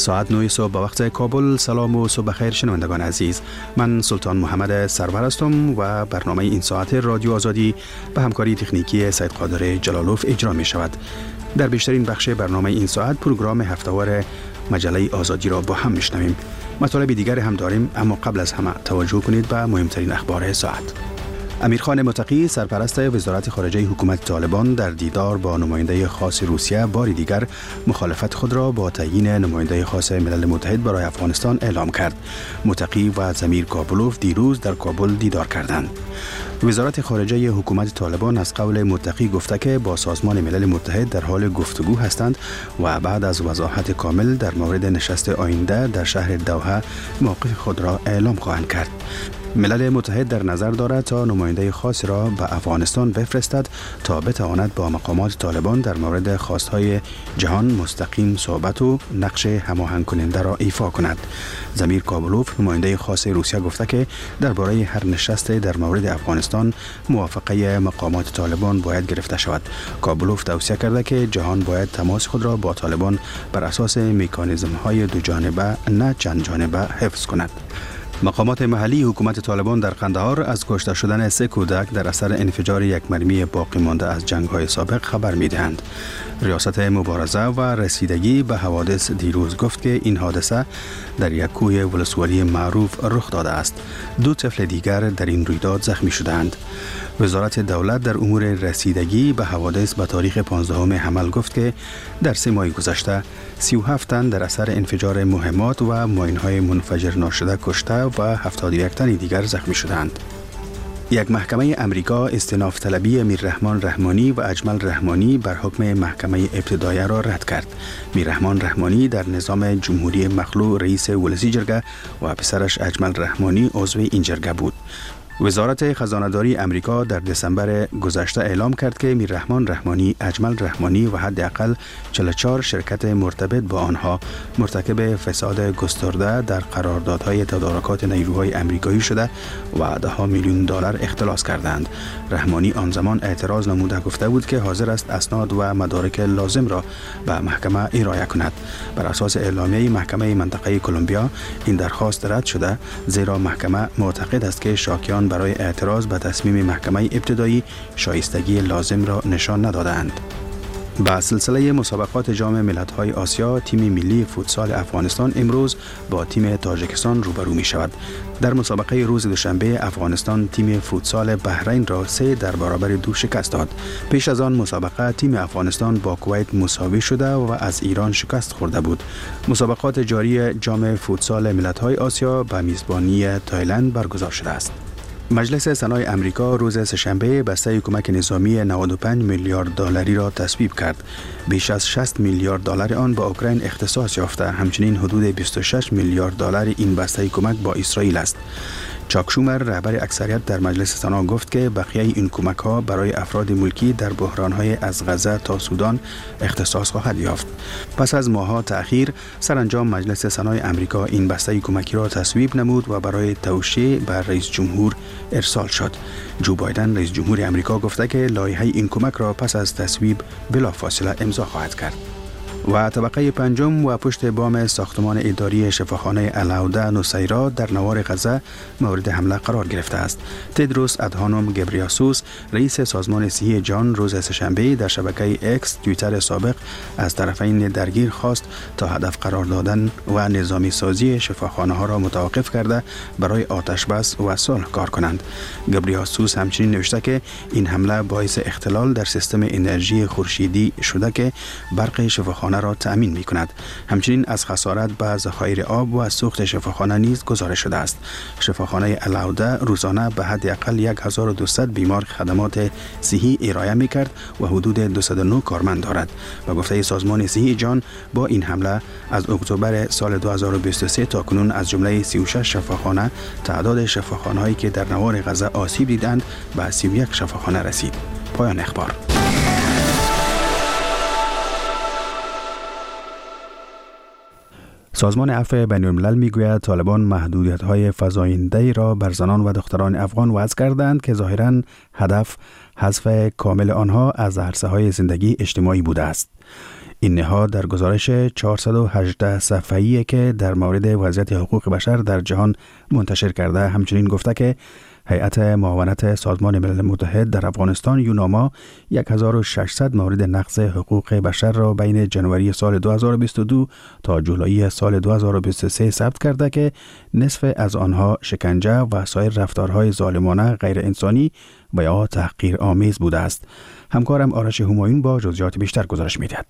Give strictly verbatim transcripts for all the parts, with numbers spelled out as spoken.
ساعت نه صبح به وقت کابل. سلام و صبح خیر شنوندگان عزیز، من سلطان محمد سرور هستم و برنامه این ساعت رادیو آزادی به همکاری تکنیکی سید قادر جلالوف اجرا می شود. در بیشترین بخش برنامه این ساعت پروگرام هفته‌وار مجله آزادی را با هم میشنویم. مطالب دیگر هم داریم، اما قبل از همه توجه کنید به مهمترین اخبار ساعت. امیرخان متقی سرپرست وزارت خارجه حکومت طالبان در دیدار با نماینده خاص روسیه بار دیگر مخالفت خود را با تعیین نماینده خاص ملل متحد برای افغانستان اعلام کرد. متقی و زمیر کابلوف دیروز در کابل دیدار کردند. وزارت خارجه حکومت طالبان از قول متقی گفته که با سازمان ملل متحد در حال گفتگو هستند و بعد از وضاحت کامل در مورد نشست آینده در شهر دوحه موقف خود را اعلام خواهند کرد. ملل متحد در نظر دارد تا نماینده خاص را به افغانستان بفرستد تا بتواند با مقامات طالبان در مورد خواستهای جهان مستقیم صحبت و نقش هماهنگ کننده را ایفا کند. زمیر کابلوف نماینده خاص روسیه گفته که درباره هر نشست در مورد افغانستان موافقه مقامات طالبان باید گرفته شود. کابلوف توصیه کرده که جهان باید تماس خود را با طالبان بر اساس مکانیزم های دو جانبه نه چند جانبه حفظ کند. مقامات محلی حکومت طالبان در قندهار از کشته شدن سه کودک در اثر انفجار یک مرمی باقی مانده از جنگ‌های سابق خبر می‌دهند. ریاست مبارزه و رسیدگی به حوادث دیروز گفت که این حادثه در یک کوی ولسوالی معروف رخ داده است. دو طفل دیگر در این رویداد زخمی شدند. وزارت دولت در امور رسیدگی به حوادث به تاریخ پانزدهم حمل گفت که در سه ماه گذشته سی و هفت تن در اثر انفجار مهمات و ماین‌های منفجر ناشده کشته و هفتاد و یک تن دیگر زخمی شدند. یک محکمه امریکا استئناف طلبی میررحمان رحمانی و اجمل رحمانی بر حکم محکمه ابتداییه را رد کرد. میررحمان رحمانی در نظام جمهوری مخلوع رئیس ولسی جرگه و پسرش اجمل رحمانی عضو این جرگه بود. وزارت خزانه‌داری امریکا در دسامبر گذشته اعلام کرد که میررحمان رحمانی، اجمل رحمانی و حداقل چهل و چهار شرکت مرتبط با آنها مرتکب فساد گسترده در قراردادهای تدارکات نیروهای امریکایی شده و ده ها میلیون دلار اختلاس کردند. رحمانی آن زمان اعتراض نموده گفته بود که حاضر است اسناد و مدارک لازم را به محکمه ارائه کند. بر اساس اعلامیه محکمه منطقه کلمبیا این درخواست رد شده، زیرا محکمه معتقد است که شاکیان برای اعتراض به تصمیم محکمه ابتدایی شایستگی لازم را نشان ندادند. با سلسله مسابقات جام ملت‌های آسیا، تیم ملی فوتسال افغانستان امروز با تیم تاجیکستان روبرو می شود. در مسابقه روز دوشنبه افغانستان تیم فوتسال بحرین را سه در برابر دو شکست داد. پیش از آن مسابقه تیم افغانستان با کویت مساوی شده و از ایران شکست خورده بود. مسابقات جاری جام فوتسال ملت‌های آسیا به میزبانی تایلند برگزار شده است. مجلس سنای امریکا روز سه‌شنبه بسته کمک نظامی نود و پنج میلیارد دلاری را تصویب کرد. بیش از شصت میلیارد دلار آن به اوکراین اختصاص یافته. همچنین حدود بیست و شش میلیارد دلار این بسته کمک با اسرائیل است. چاک شومر رهبر اکثریت در مجلس سنا گفت که بقیه این کمک ها برای افراد ملکی در بحران های از غزه تا سودان اختصاص خواهد یافت. پس از ماه‌ها تأخیر سرانجام مجلس سنای امریکا این بسته کمکی را تصویب نمود و برای توشیح بر رئیس جمهور ارسال شد. جو بایدن رئیس جمهور امریکا گفته که لایحه این کمک را پس از تصویب بلافاصله امضا خواهد کرد. و طبقه پنجم و پشت بام ساختمان اداری شفاخانه العوده نصیرا در نوار غزه مورد حمله قرار گرفته است. تدروس ادهانوم گبریاسوس رئیس سازمان صحی جهان روز سه‌شنبه در شبکه اکس توییتر سابق از طرفین درگیر خواست تا هدف قرار دادن و نظامی سازی شفاخانه ها را متوقف کرده برای آتش بس و صلح کار کنند. گبریاسوس همچنین نوشته که این حمله باعث اختلال در سیستم انرژی خورشیدی شده که برق شفاخانه را تأمین می کند. همچنین از خسارت به ذخایر آب و سوخت شفاخانه نیز گزارش شده است. شفاخانه العوده روزانه به حد اقل هزار و دویست بیمار خدمات صحی ارائه می کرد و حدود دویست و نه کارمند دارد. و گفته سازمان صحی جهان با این حمله از اکتبر سال دو هزار و بیست و سه تا کنون از جمله سی و شش شفاخانه تعداد شفاخانه هایی که در نوار غزه آسیب دیدند به سی و یک شفاخانه رسید. پایان اخبار. سازمان عفو بین الملل میگوید طالبان محدودیت‌های فزاینده‌ای را بر زنان و دختران افغان وضع کردند که ظاهراً هدف حذف کامل آنها از عرصه‌های زندگی اجتماعی بوده است. این نهاد در گزارش چهارصد و هجده صفحه‌ای که در مورد وضعیت حقوق بشر در جهان منتشر کرده همچنین گفته که هیئت معاونت سازمان ملل متحد در افغانستان یوناما هزار و ششصد مورد نقض حقوق بشر را بین جنوری سال دو هزار و بیست و دو تا جولای سال دو هزار و بیست و سه ثبت کرده که نصف از آنها شکنجه و سایر رفتارهای ظالمانه غیر انسانی و یا تحقیر آمیز بوده است. همکارم آرش همایون با جزئیات بیشتر گزارش می‌دهد.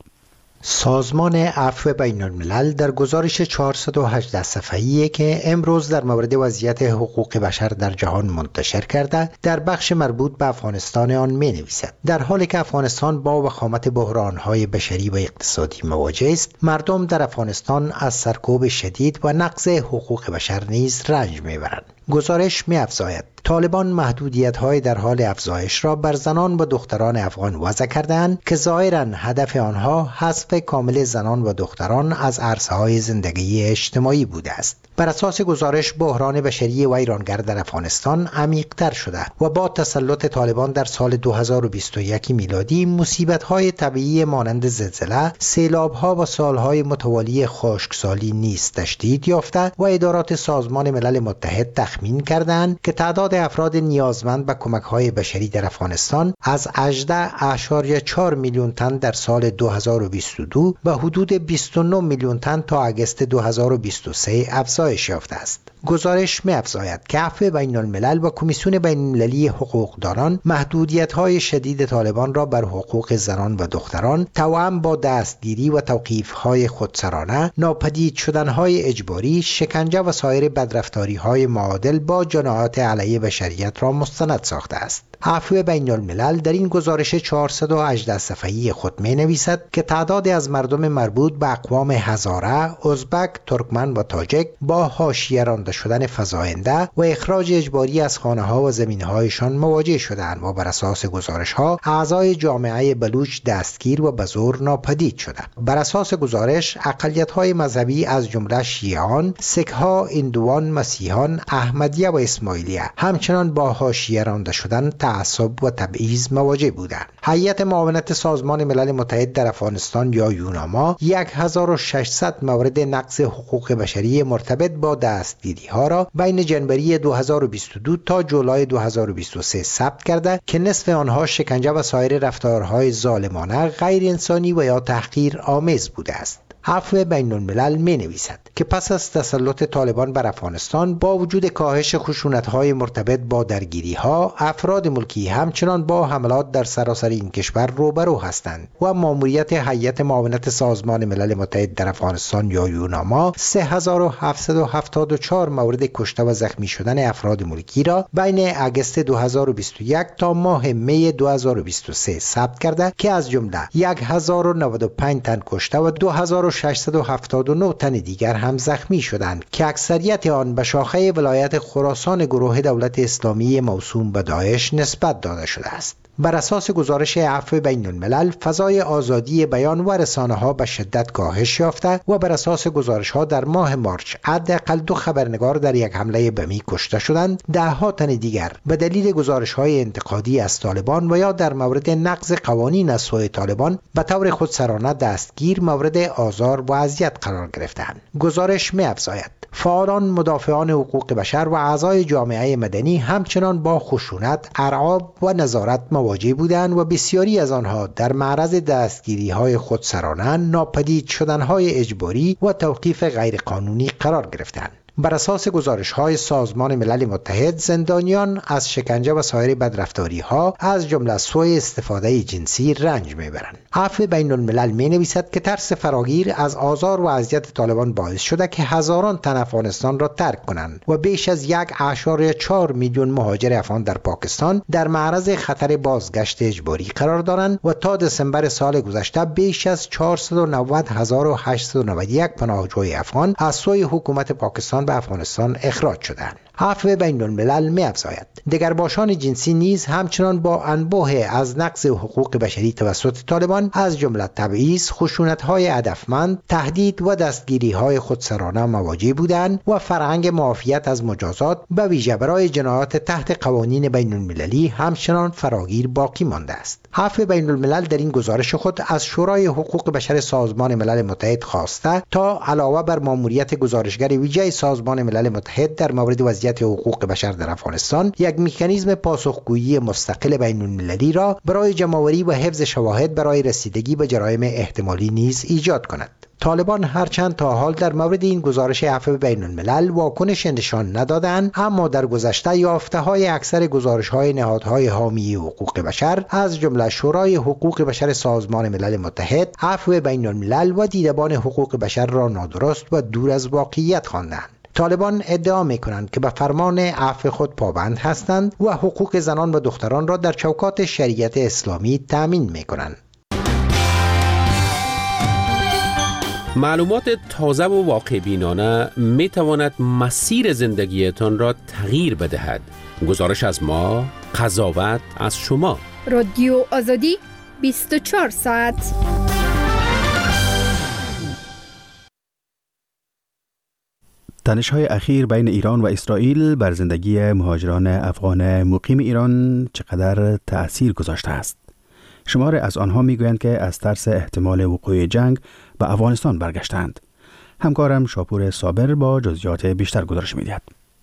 سازمان عفو بین الملل در گزارش چهارصد و هجده صفحه‌ای که امروز در مورد وضعیت حقوق بشر در جهان منتشر کرده در بخش مربوط به افغانستان آن می نویسد در حالی که افغانستان با وخامت بحران‌های بشری و اقتصادی مواجه است، مردم در افغانستان از سرکوب شدید و نقض حقوق بشر نیز رنج می‌برند. گزارش می‌افزاید طالبان محدودیت‌های در حال افزایش را بر زنان و دختران افغان وضع کردند که ظاهراً هدف آنها حذف کامل زنان و دختران از عرصه‌های زندگی اجتماعی بوده است. بر اساس گزارش بحران بشری و ویرانگر در افغانستان عمیق‌تر شده و با تسلط طالبان در سال دو هزار و بیست و یک میلادی مصیبت‌های طبیعی مانند زلزله، سیلاب‌ها و سال‌های متوالی خشکسالی نیز تشدید یافته و ادارات سازمان ملل متحد تخمین کردند که تعداد افراد نیازمند به کمک‌های بشری در افغانستان از هجده ممیز چهار میلیون تن در سال دو هزار و بیست و دو به حدود بیست و نه میلیون تن تا آگوست دو هزار و بیست و سه افزایش یافته است. گزارش می‌افزاید که عفو بین الملل و کمیسیون بین المللی حقوقدانان محدودیت‌های شدید طالبان را بر حقوق زنان و دختران توأم با دستگیری و توقیف‌های خودسرانه، ناپدید شدن‌های اجباری، شکنجه و سایر بدرفتاری‌های معادل با جنایات علیه بشریت را مستند ساخته است. عفو بین الملل در این گزارش چهارصد و هجده صفحه‌ای خود می نویسد که تعدادی از مردم مربوط به اقوام هزاره، ازبک، ترکمن و تاجک با حاشیه رانده شدن فزاینده و اخراج اجباری از خانه‌ها و زمین‌هایشان مواجه شدند و بر اساس گزارش‌ها اعضای جامعه بلوچ دستگیر و به زور ناپدید شدند. بر اساس گزارش اقلیت‌های مذهبی از جمله شیعیان، سک‌ها، هندوان، مسیحیان، احمدیه و اسماعیلیه همچنان با حاشیه رانده شدن، تعصب و تبعیض مواجه بودند. هیئت معاونت سازمان ملل متحد در افغانستان یا یوناما هزار و ششصد مورد نقض حقوق بشری مرتبط با دستگیری ها را بین جنوری دو هزار و بیست و دو تا جولای دو هزار و بیست و سه ثبت کرده که نصف آنها شکنجه و سایر رفتارهای ظالمانه، غیر انسانی و یا تحقیر آمیز بوده است. عفو بین الملل می نویسد که پس از تسلط طالبان بر افغانستان با وجود کاهش خشونت‌های مرتبط با درگیری‌ها، افراد ملکی همچنان با حملات در سراسر این کشور روبرو هستند و ماموریت هیئت معاونت سازمان ملل متحد در افغانستان یا یوناما سه هزار و هفتصد و هفتاد و چهار مورد کشته و زخمی شدن افراد ملکی را بین آگوست دو هزار و بیست و یک تا ماه می دو هزار و بیست و سه ثبت کرده که از جمله هزار و نود و پنج تن کشته و دو هزار و ششصد و هفتاد و نه تن دیگر هم زخمی شدند که اکثریت آن به شاخه ولایت خراسان گروه دولت اسلامی موسوم به داعش نسبت داده شده است. بر اساس گزارش عفو بین الملل فضای آزادی بیان و رسانه ها به شدت کاهش یافته و بر اساس گزارش ها در ماه مارچ حداقل دو خبرنگار در یک حمله بمی کشته شدند، ده ها تن دیگر به دلیل گزارش های انتقادی از طالبان و یا در مورد نقض قوانین از سوی طالبان به طور خودسرانه دستگیر، مورد آزار و اذیت قرار گرفتند. گزارش می‌افزاید فعالان مدافعان حقوق بشر و اعضای جامعه مدنی همچنان با خشونت، ارعاب و نظارت مواجه بودند و بسیاری از آنها در معرض دستگیری‌های خودسرانه، ناپدید شدن‌های اجباری و توقیف غیرقانونی قرار گرفتند. بر اساس گزارش‌های سازمان ملل متحد زندانیان از شکنجه و سایر بدرفتاری‌ها از جمله سوء استفاده جنسی رنج می‌برند. عفو بین الملل می‌نویسد که ترس فراگیر از آزار و اذیت طالبان باعث شده که هزاران تن افغانستان را ترک کنند و بیش از یک ممیز چهار میلیون مهاجر افغان در پاکستان در معرض خطر بازگشت اجباری قرار دارند و تا دسامبر سال گذشته بیش از چهارصد و نود هزار و هشتصد و نود و یک پناهجوی افغان از سوی حکومت پاکستان به افغانستان اخراج شدند. عفو بین الملل می‌افزاید. دگرباشان جنسی نیز همچنان با انبوه از نقض حقوق بشری توسط طالبان از جمله تبعیض، خشونت‌های هدفمند، تهدید و دستگیری‌های خودسرانه مواجه بودند و فرهنگ معافیت از مجازات به ویژه برای جنایات تحت قوانین بین المللی همچنان فراگیر باقی مانده است. عفو بین الملل در این گزارش خود از شورای حقوق بشر سازمان ملل متحد خواسته تا علاوه بر ماموریت گزارشگر ویژه سازمان ملل متحد در مورد وضعیت حقوق بشر در افغانستان، یک مکانیزم پاسخگویی مستقل بین المللی را برای جمع‌آوری و حفظ شواهد برای رسیدگی به جرایم احتمالی نیز ایجاد کند. طالبان هرچند تا حال در مورد این گزارش عفو بین الملل واکنش نشان ندادند، اما در گذشته یافته‌های اکثر گزارش‌های نهادهای حامی حقوق بشر از جمله شورای حقوق بشر سازمان ملل متحد عفو بین الملل و دیدبان حقوق بشر را نادرست و دور از واقعیت خواندند. طالبان ادعا می‌کنند که به فرمان عفو خود پابند هستند و حقوق زنان و دختران را در چوکات شریعت اسلامی تأمین می‌کنند. معلومات تازه و واقع بینانه می تواند مسیر زندگیتان را تغییر بدهد. گزارش از ما، قضاوت از شما. رادیو آزادی بیست و چهار ساعت. تنش‌های اخیر بین ایران و اسرائیل بر زندگی مهاجران افغان مقیم ایران چقدر تأثیر گذاشته است؟ شمار از آنها میگویند که از ترس احتمال وقوع جنگ به افغانستان برگشتند. همکارم شاپور صابر با جزئیات بیشتر گزارش می‌دهد.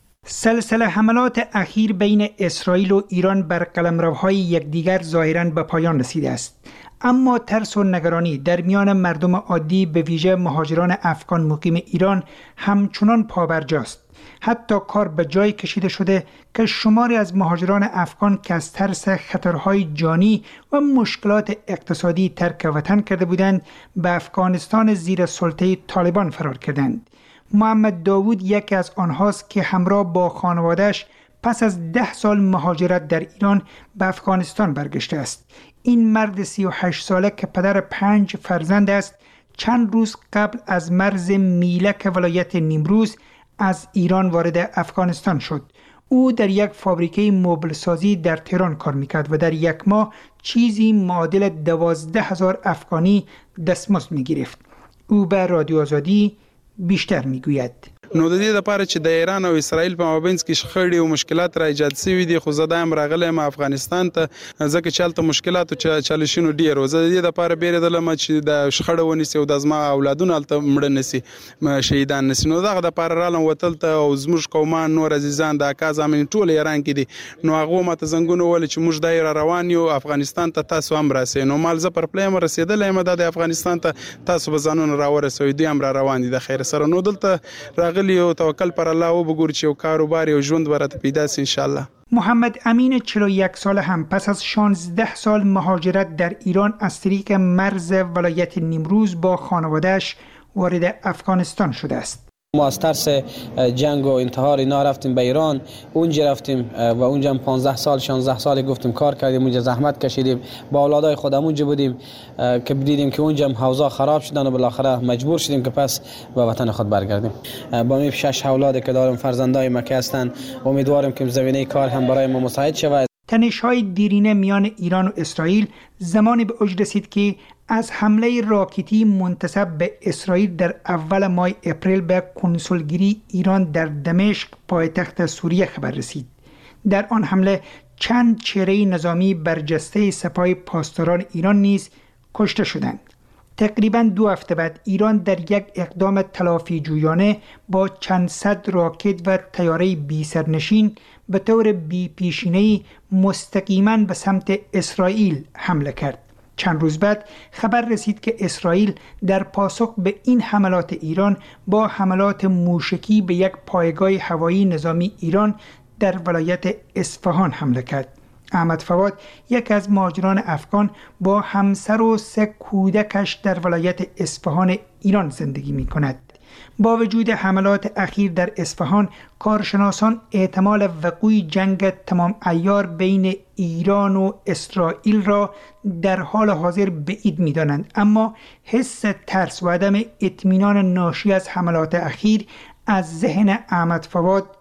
سلسله حملات اخیر بین اسرائیل و ایران بر قلمروهای یکدیگر ظاهراً به پایان رسیده است. اما ترس و نگرانی در میان مردم عادی به ویژه مهاجران افغان مقیم ایران همچنان پابرجاست. حتی کار به جای کشیده شده که شماری از مهاجران افغان که از ترس خطرهای جانی و مشکلات اقتصادی ترک وطن کرده بودند به افغانستان زیر سلطه طالبان فرار کردند. محمد داوود یکی از آنهاست که همراه با خانواده‌اش پس از ده سال مهاجرت در ایران به افغانستان برگشته است. این مرد سی و هشت ساله که پدر پنج فرزند است، چند روز قبل از مرز میلک ولایت نیمروز از ایران وارد افغانستان شد. او در یک فابریکه مبل سازی در تهران کار میکرد و در یک ماه چیزی معادل دوازده هزار افغانی دستمزد میگرفت. او به رادیو آزادی بیشتر میگوید. نو د دې لپاره چې د ایران او اسرائیل په مابینځ کې شخړې او مشکلات را ایجاد شوي دي، خو زه دا هم راغلی یم افغانستان ته ځکه چې هلته مشکلات او چالشونو ډېر و. زه د دې لپاره بیرېدلم چې د شخړه ونیسي او د زما اولادونه هلته مړه نسي، شهیدان نسي. نو دغه دپاره رالم وتل ته او زموږ قومان نور عزیزان د اکا زامن ټول ایران کې دي. نو هغو ماته زنګونه وویل چې موږ دا را روان یو افغانستان ته، تاسو هم راسئ. نو مال زه پر پلی یم رسېدلی یم دا د افغانستان ته، تاسو به ځانونه راورسوئ. دوی هم را روان دي د خیر سره. نو دلته راغلي او توکل پر الله و بگور چې یو کاروبار یو ژوند برات پیدا سي انشالله. محمد امین چهل و یک ساله هم پس از شانزده سال مهاجرت در ایران از طریق مرز ولایت نیمروز با خانواده‌اش وارد افغانستان شده است. ما از ترس جنگ و انتحار اینا رفتیم به ایران، اونجا رفتیم و اونجا هم پانزده سال شانزده سال گفتیم کار کردیم، اونجا زحمت کشیدیم، با اولادای خودم اونجا بودیم که دیدیم که اونجا هم حوضا خراب شدن و بالاخره مجبور شدیم که پس به وطن خود برگردیم. با می شش اولادی که دارم فرزندای مکه هستن، امیدوارم که زمینه کار هم برای ما مساعد شود. تنش‌های دیرینه میان ایران و اسرائیل زمانی به اوج رسید که از حمله راکتی منتسب به اسرائیل در اول ماه اپریل به کنسولگری ایران در دمشق پایتخت سوریه خبر رسید. در آن حمله چند چهره نظامی برجسته سپاه پاسداران ایران نیز کشته شدند. تقریباً دو هفته بعد ایران در یک اقدام تلافی جویانه با چند صد راکت و طیاره بی سرنشین به طور بی پیشینه‌ای مستقیما به سمت اسرائیل حمله کرد. چند روز بعد خبر رسید که اسرائیل در پاسخ به این حملات ایران با حملات موشکی به یک پایگاه هوایی نظامی ایران در ولایت اصفهان حمله کرد. احمد فواد یک از مهاجران افغان با همسر و سه کودکش در ولایت اصفهان ایران زندگی می کند. با وجود حملات اخیر در اصفهان، کارشناسان احتمال وقوع جنگ تمام عیار بین ایران و اسرائیل را در حال حاضر بعید می دانند، اما حس ترس و عدم اطمینان ناشی از حملات اخیر از ذهن احمد فواد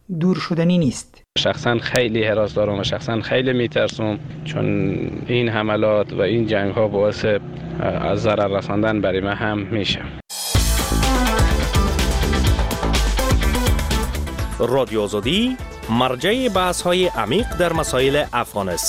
دور شدنی نیست. شخصا خیلی هراس دارم و شخصا خیلی میترسم، چون این حملات و این جنگ ها باعث از ضرر رساندن برای من هم میشه. رادیو آزادی مرجع بحث های عمیق در مسائل افغانستان